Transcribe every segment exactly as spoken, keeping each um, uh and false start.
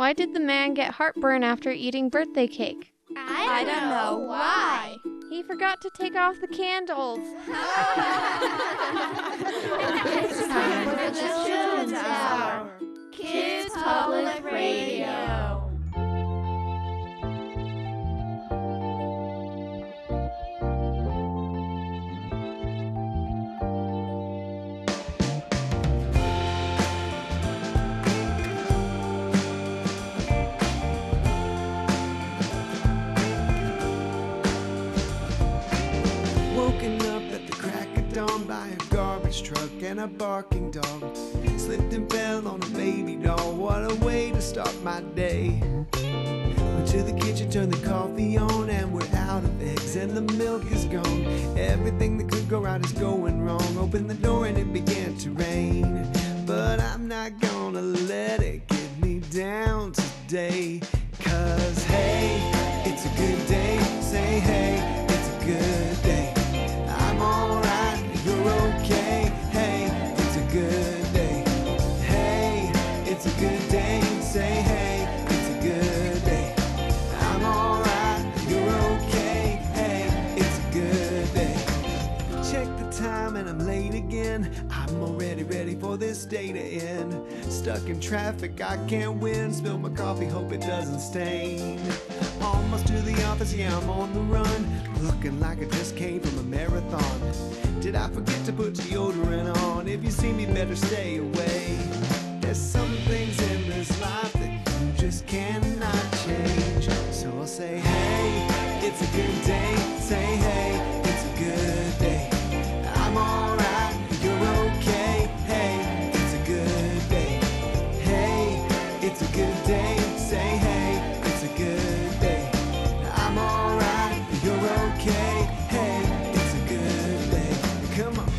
Why did the man get heartburn after eating birthday cake? I, I don't know why. He forgot to take off the candles. It's time for the Children's Hour. Kids Public Radio. By a garbage truck and a barking dog, slipped and fell on a baby doll. What a way to start my day. Went to the kitchen, turned the coffee on, and we're out of eggs and the milk is gone. Everything that could go right is going wrong. Opened the door and it began to rain, but I'm not gonna let it get me down today. Cause hey, it's a good day. Say hey, it's a good day. I'm alright, you're okay. Hey, it's a good day. Hey, it's a good day. Say hey, it's a good day. I'm alright, you're okay. Hey, it's a good day. Check the time and I'm late again. I'm already ready for this day to end. Stuck in traffic, I can't win. Spill my coffee, hope it doesn't stain. Almost to the office, yeah, I'm on the run. Looking like I just came from a marathon. Did I forget to put deodorant on? If you see me, better stay away. There's some things in this life that you just cannot change. So I'll say, hey, it's a good day. Say, hey, it's a good day. I'm alright, you're okay. Hey, it's a good day. Hey, it's a good day. Say, hey, it's a good day. I'm alright, you're okay. Hey, it's a good day. Come on.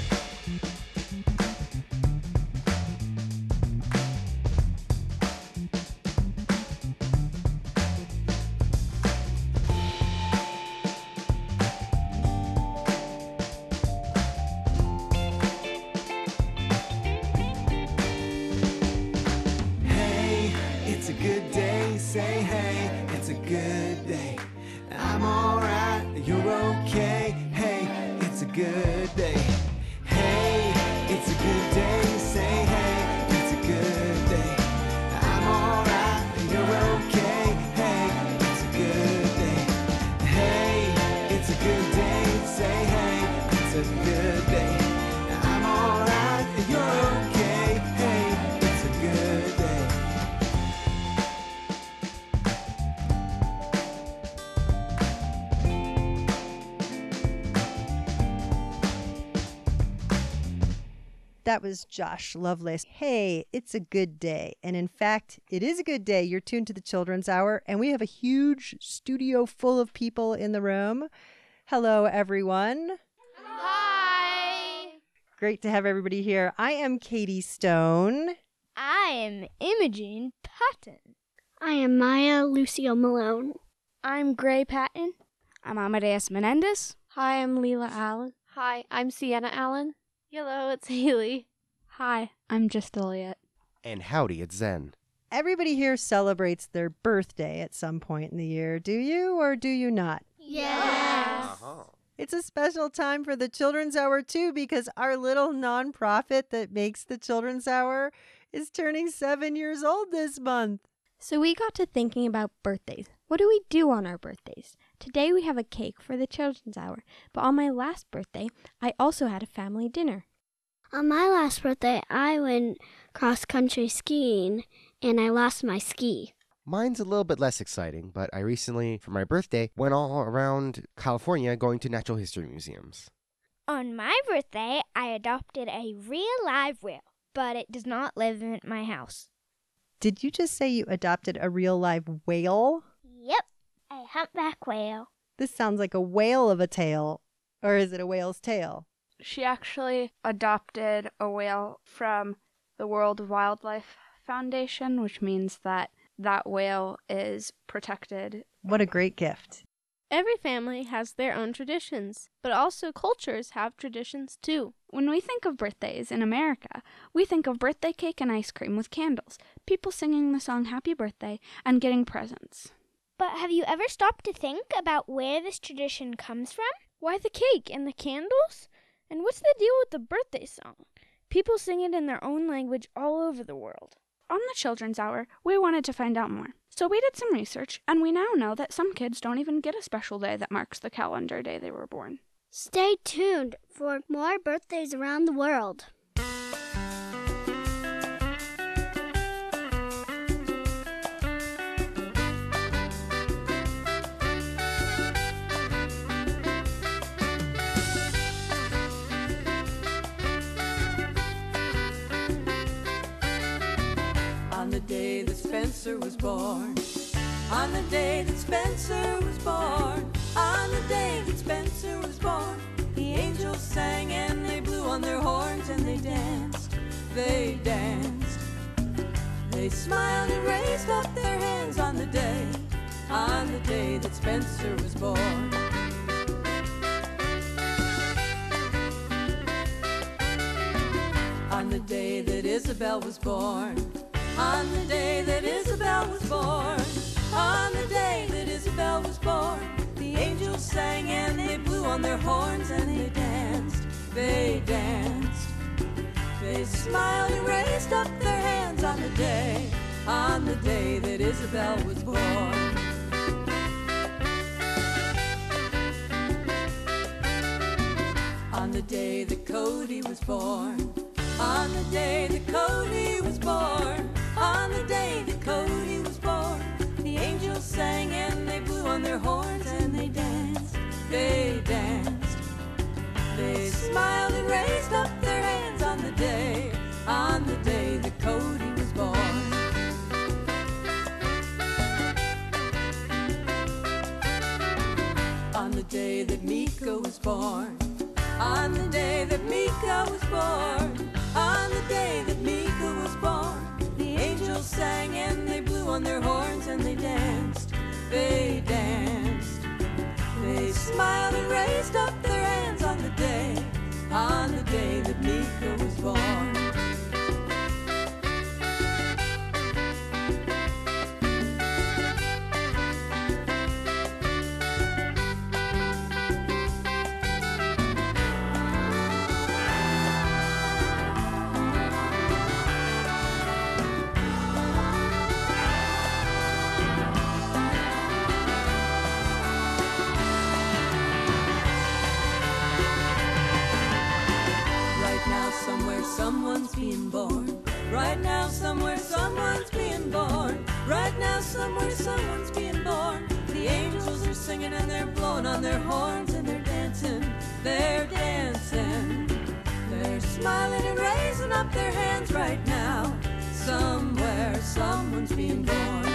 Hey, it's a good day. Say hey, it's a good day. I'm alright, you're okay. Hey, it's a good day. Hey, it's a good day. Say hey, it's a good day. I'm alright, you're okay. Hey, it's a good day. Hey, it's a good day. Say hey, it's a good day. I'm alright, you're okay. Hey, it's a good day. That was Josh Lovelace. Hey, it's a good day. And in fact, it is a good day. You're tuned to the Children's Hour, and we have a huge studio full of people in the room. Hello, everyone. Hi. Great to have everybody here. I am Katie Stone. I am Imogen Patton. I am Maya Lucio Malone. I'm Gray Patton. I'm Amadeus Menendez. Hi, I'm Leela Allen. Hi, I'm Sienna Allen. Hello, it's Haley. Hi, I'm just Elliot. And howdy, it's Zen. Everybody here celebrates their birthday at some point in the year. Do you or do you not? Yes. Uh-huh. It's a special time for the Children's Hour, too, because our little nonprofit that makes the Children's Hour is turning seven years old this month. So we got to thinking about birthdays. What do we do on our birthdays? Today we have a cake for the Children's Hour, but on my last birthday, I also had a family dinner. On my last birthday, I went cross-country skiing, and I lost my ski. Mine's a little bit less exciting, but I recently, for my birthday, went all around California going to natural history museums. On my birthday, I adopted a real live whale, but it does not live in my house. Did you just say you adopted a real live whale? Yep, a humpback whale. This sounds like a whale of a tail. Or is it a whale's tail? She actually adopted a whale from the World Wildlife Foundation, which means that that whale is protected. What a great gift. Every family has their own traditions, but also cultures have traditions too. When we think of birthdays in America, we think of birthday cake and ice cream with candles, people singing the song Happy Birthday, and getting presents. But have you ever stopped to think about where this tradition comes from? Why the cake and the candles? And what's the deal with the birthday song? People sing it in their own language all over the world. On the Children's Hour, we wanted to find out more. So we did some research, and we now know that some kids don't even get a special day that marks the calendar day they were born. Stay tuned for more birthdays around the world. On the day that Spencer was born, on the day that Spencer was born, on the day that Spencer was born, the angels sang and they blew on their horns and they danced, they danced. They smiled and raised up their hands on the day, on the day that Spencer was born. On the day that Isabel was born, on the day that Isabel was born, on the day that Isabel was born, the angels sang and they blew on their horns and they danced, they danced. They smiled and raised up their hands on the day, on the day that Isabel was born. On the day that Cody was born, on the day that Cody was born, on the day that Cody was born, the angels sang and they blew on their horns and they danced, they danced. They smiled and raised up their hands on the day, on the day that Cody was born. On the day that Mika was born, on the day that Mika was born, on the day that Mika was born, the angels sang and they blew on their horns and they danced, they danced. They smiled and raised up their hands on the day, on the day that Mika was born. Someone's being born. Right now, somewhere, someone's being born. Right now, somewhere, someone's being born. The angels are singing and they're blowing on their horns and they're dancing. They're dancing. They're smiling and raising up their hands right now. Somewhere, someone's being born.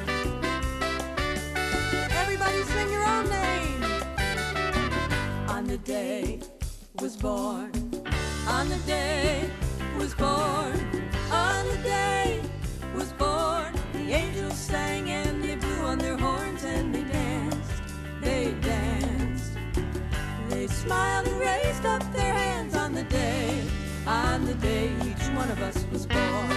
Everybody sing your own name. On the day was born. On the day was born, on the day was born, the angels sang and they blew on their horns and they danced, they danced. They smiled and raised up their hands on the day, on the day each one of us was born.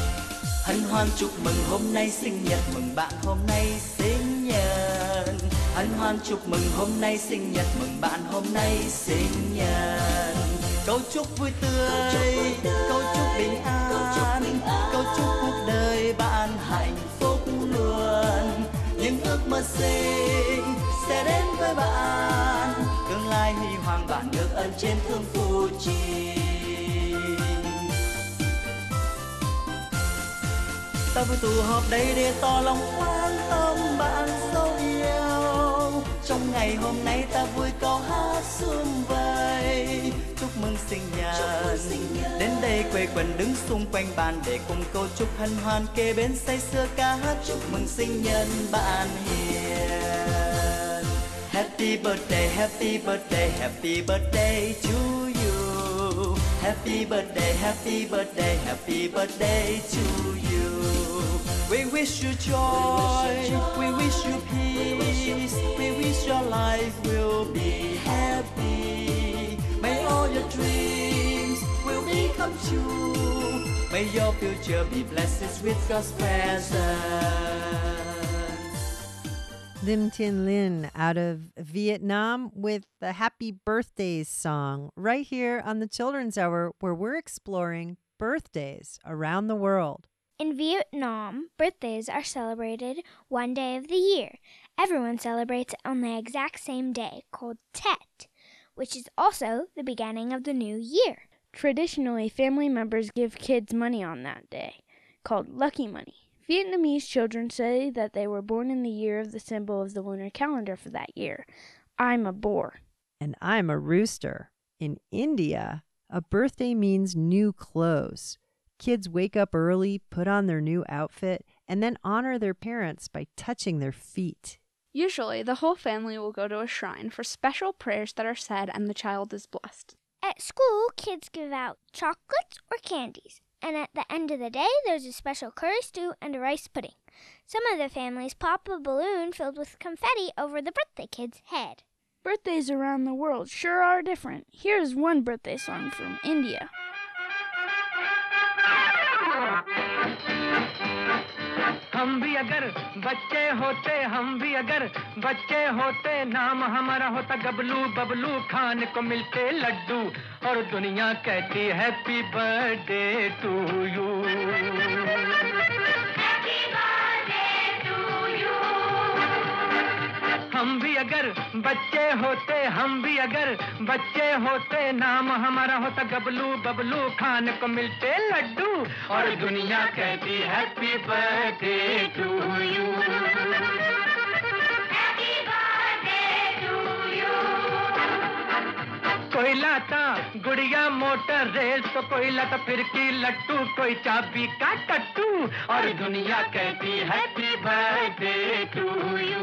Hân hoan chúc mừng hôm nay sinh nhật, mừng bạn hôm nay sinh nhật. hân hoan chúc mừng hôm nay sinh nhật, mừng bạn hôm nay sinh nhật. Câu chúc vui tươi, câu chúc bình an, câu chúc cuộc đời bạn hạnh phúc luôn. Những ước mơ sinh sẽ đến với bạn, tương lai huy hoàng bạn được ơn trên thương phù trì. Ta vui tụ họp đây để tỏ lòng quan tâm bạn dấu yêu. Trong ngày hôm nay ta vui câu hát sum vầy, chúc mừng sinh nhật. Đến đây quây quần đứng xung quanh bàn để cùng câu chúc hân hoan kề bên say sưa ca hát chúc mừng sinh nhật bạn hiền. Happy birthday, happy birthday, happy birthday to you. Happy birthday, happy birthday, happy birthday to you. We wish you joy, we wish you peace, we wish your life will be happy. May all your dreams will become true. May your future be blessed with God's presence. Lim Tin Lin out of Vietnam with the Happy Birthdays song right here on the Children's Hour, where we're exploring birthdays around the world. In Vietnam, birthdays are celebrated one day of the year. Everyone celebrates on the exact same day, called Tet, which is also the beginning of the new year. Traditionally, family members give kids money on that day, called lucky money. Vietnamese children say that they were born in the year of the symbol of the lunar calendar for that year. I'm a boar. And I'm a rooster. In India, a birthday means new clothes. Kids wake up early, put on their new outfit, and then honor their parents by touching their feet. Usually, the whole family will go to a shrine for special prayers that are said and the child is blessed. At school, kids give out chocolates or candies. And at the end of the day, there's a special curry stew and a rice pudding. Some of the families pop a balloon filled with confetti over the birthday kid's head. Birthdays around the world sure are different. Here's one birthday song from India. हम भी अगर बच्चे होते हम भी अगर बच्चे होते नाम हमारा होता गबलू बबलू खाने को मिलते लड्डू और दुनिया कहती happy birthday to you happy birthday to you हम भी अगर बच्चे होते हम भी अगर बच्चे होते नाम हमारा होता गबलू बबलू खाने को मिलते लड्डू और दुनिया कहती happy birthday to you happy birthday to you कोई लाता गुड़िया मोटर रेल तो कोई लाता फिरकी लट्टू कोई चाबी का टट्टू और दुनिया कहती हैप्पी बर्थडे टू यू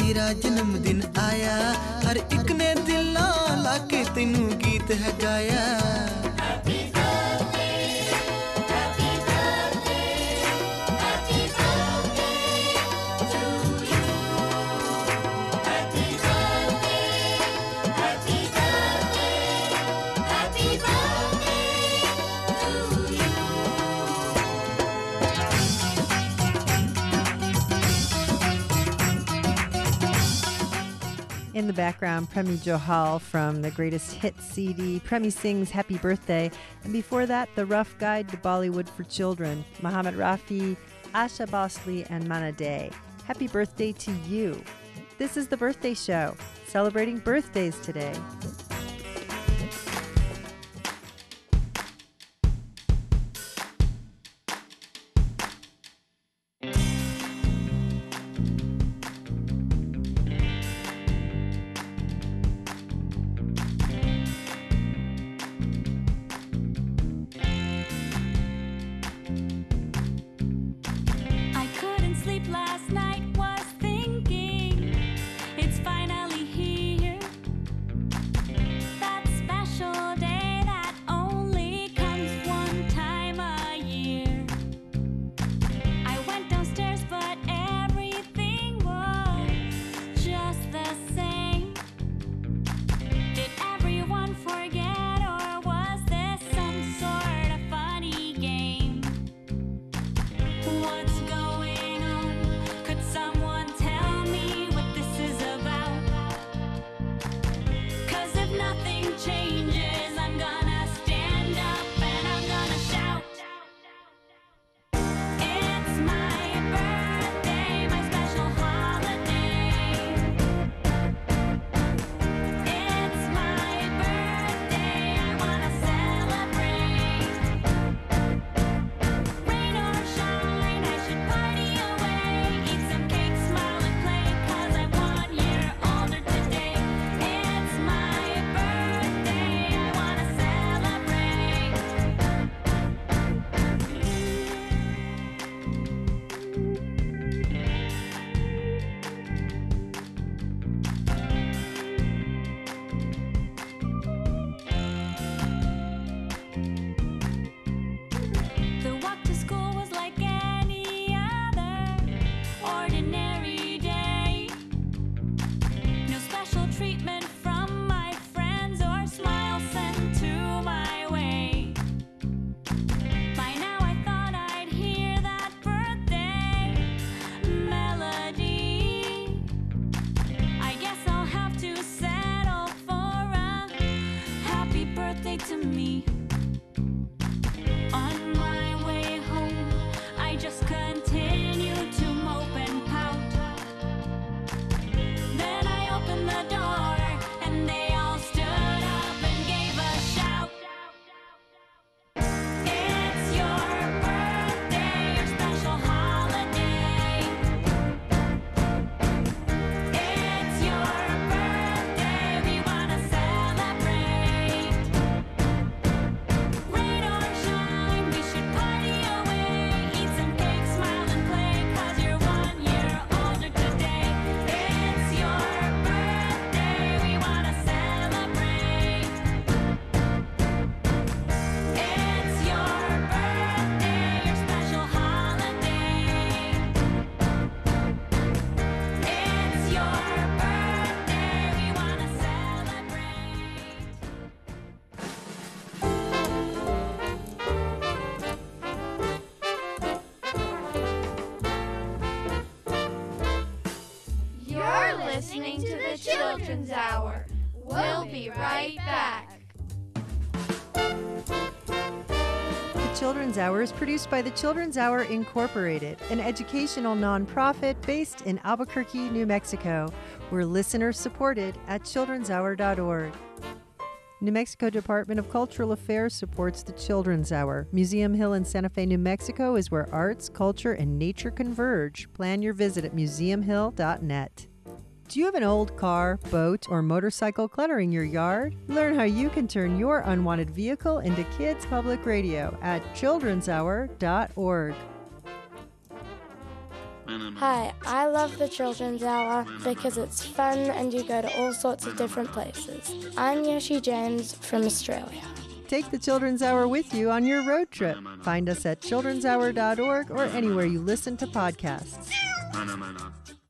तेरा जन्मदिन आया हर एक ने दिल ला के तैनू गीत है गाया In the background, Premi Johal from the Greatest Hits C D. Premi sings Happy Birthday. And before that, The Rough Guide to Bollywood for Children. Muhammad Rafi, Asha Bosley, and Mana Day. Happy birthday to you. This is The Birthday Show, celebrating birthdays today. listening to the Children's Hour. We'll be right back. The Children's Hour is produced by the Children's Hour Incorporated, an educational nonprofit based in Albuquerque, New Mexico. We're listener supported at children's hour dot org. New Mexico Department of Cultural Affairs supports the Children's Hour. Museum Hill in Santa Fe, New Mexico is where arts, culture, and nature converge. Plan your visit at museum hill dot net. Do you have an old car, boat, or motorcycle cluttering your yard? Learn how you can turn your unwanted vehicle into Kids Public Radio at children's hour dot org. Hi, I love the Children's Hour because it's fun and you go to all sorts of different places. I'm Yoshi James from Australia. Take the Children's Hour with you on your road trip. Find us at children's hour dot org or anywhere you listen to podcasts.